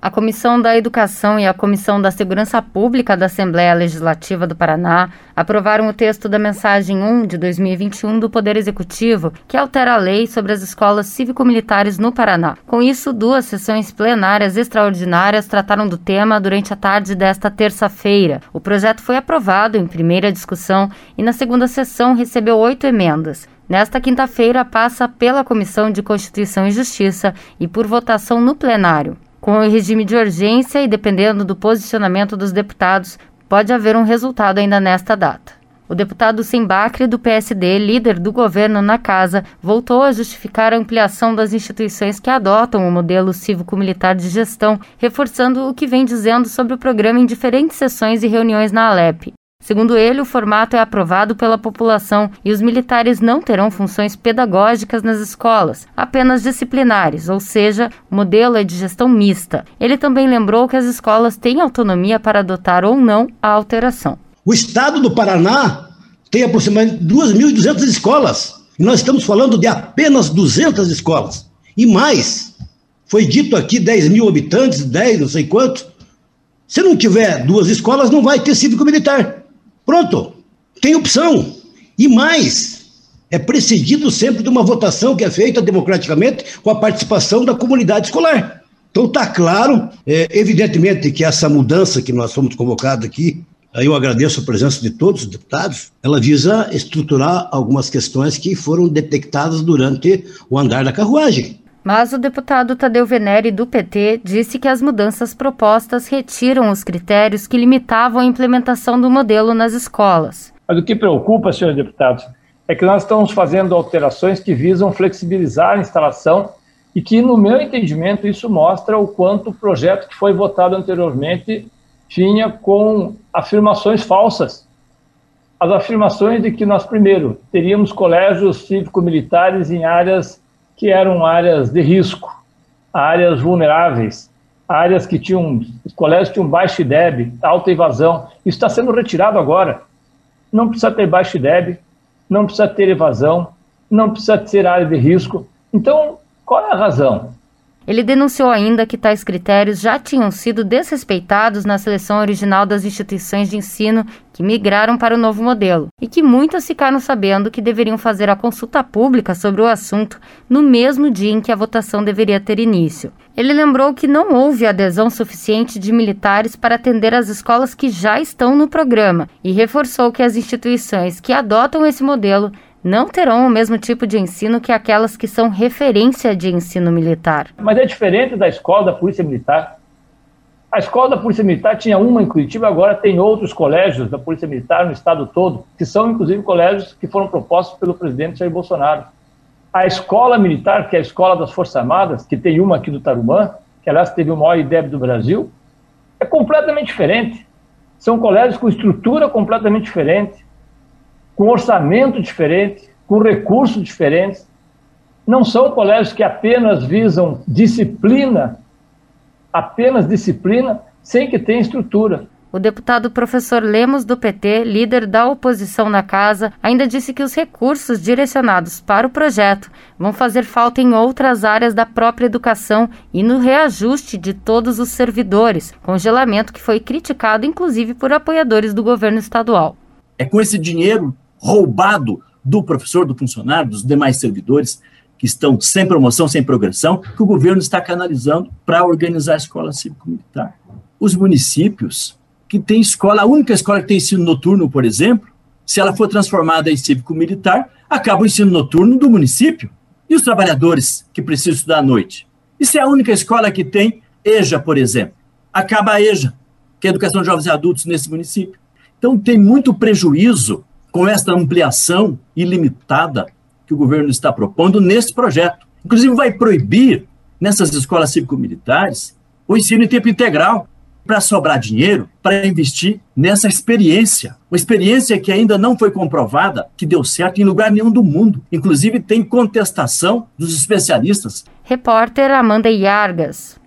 A Comissão da Educação e a Comissão da Segurança Pública da Assembleia Legislativa do Paraná aprovaram o texto da Mensagem 1 de 2021 do Poder Executivo, que altera a lei sobre as escolas cívico-militares no Paraná. Com isso, 2 sessões plenárias extraordinárias trataram do tema durante a tarde desta terça-feira. O projeto foi aprovado em primeira discussão e na segunda sessão recebeu 8 emendas. Nesta quinta-feira, passa pela Comissão de Constituição e Justiça e por votação no plenário. Com o regime de urgência e dependendo do posicionamento dos deputados, pode haver um resultado ainda nesta data. O deputado Sembacre, do PSD, líder do governo na casa, voltou a justificar a ampliação das instituições que adotam o modelo cívico-militar de gestão, reforçando o que vem dizendo sobre o programa em diferentes sessões e reuniões na Alep. Segundo ele, o formato é aprovado pela população e os militares não terão funções pedagógicas nas escolas, apenas disciplinares, ou seja, o modelo é de gestão mista. Ele também lembrou que as escolas têm autonomia para adotar ou não a alteração. O estado do Paraná tem aproximadamente 2.200 escolas e nós estamos falando de apenas 200 escolas. E mais, foi dito aqui 10 mil habitantes, 10 não sei quanto. Se não tiver 2 escolas, não vai ter cívico-militar. Pronto, tem opção. E mais, é precedido sempre de uma votação que é feita democraticamente com a participação da comunidade escolar. Então está claro, evidentemente que essa mudança que nós fomos convocados aqui, aí eu agradeço a presença de todos os deputados, ela visa estruturar algumas questões que foram detectadas durante o andar da carruagem. Mas o deputado Tadeu Venere, do PT, disse que as mudanças propostas retiram os critérios que limitavam a implementação do modelo nas escolas. Mas o que preocupa, senhores deputados, é que nós estamos fazendo alterações que visam flexibilizar a instalação e que, no meu entendimento, isso mostra o quanto o projeto que foi votado anteriormente vinha com afirmações falsas. As afirmações de que nós, primeiro, teríamos colégios cívico-militares em áreas que eram áreas de risco, áreas vulneráveis, áreas que os colégios tinham baixo IDEB, alta evasão. Isso está sendo retirado agora. Não precisa ter baixo IDEB, não precisa ter evasão, não precisa ter área de risco. Então, qual é a razão? Ele denunciou ainda que tais critérios já tinham sido desrespeitados na seleção original das instituições de ensino que migraram para o novo modelo e que muitas ficaram sabendo que deveriam fazer a consulta pública sobre o assunto no mesmo dia em que a votação deveria ter início. Ele lembrou que não houve adesão suficiente de militares para atender as escolas que já estão no programa e reforçou que as instituições que adotam esse modelo não terão o mesmo tipo de ensino que aquelas que são referência de ensino militar. Mas é diferente da escola da Polícia Militar. A escola da Polícia Militar tinha uma em Curitiba, agora tem outros colégios da Polícia Militar no estado todo, que são inclusive colégios que foram propostos pelo presidente Jair Bolsonaro. A escola militar, que é a escola das Forças Armadas, que tem uma aqui do Tarumã, que aliás teve o maior IDEB do Brasil, é completamente diferente. São colégios com estrutura completamente diferente, com orçamento diferente, com recursos diferentes. Não são colégios que apenas visam disciplina, sem que tenha estrutura. O deputado professor Lemos, do PT, líder da oposição na casa, ainda disse que os recursos direcionados para o projeto vão fazer falta em outras áreas da própria educação e no reajuste de todos os servidores, congelamento que foi criticado inclusive por apoiadores do governo estadual. É com esse dinheiro roubado do professor, do funcionário, dos demais servidores que estão sem promoção, sem progressão, que o governo está canalizando para organizar a escola cívico-militar. Os municípios que têm escola, a única escola que tem ensino noturno, por exemplo, se ela for transformada em cívico-militar, acaba o ensino noturno do município. E os trabalhadores que precisam estudar à noite? E se é a única escola que tem EJA, por exemplo? Acaba a EJA, que é a Educação de Jovens e Adultos nesse município. Então tem muito prejuízo com esta ampliação ilimitada que o governo está propondo nesse projeto. Inclusive vai proibir, nessas escolas cívico-militares, o ensino em tempo integral, para sobrar dinheiro, para investir nessa experiência. Uma experiência que ainda não foi comprovada, que deu certo em lugar nenhum do mundo. Inclusive tem contestação dos especialistas. Repórter Amanda Iargas.